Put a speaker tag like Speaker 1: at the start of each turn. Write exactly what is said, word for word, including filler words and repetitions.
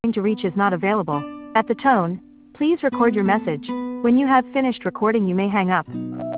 Speaker 1: trying to reach is not available. At the tone, please record your message. When you have finished recording, you may hang up.